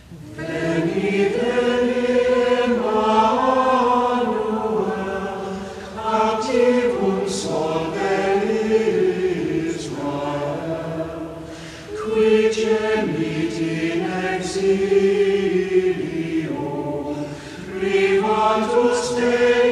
Veni, veni, Emmanuel, activum solve Israel, qui gemit in exilio, privatus Dei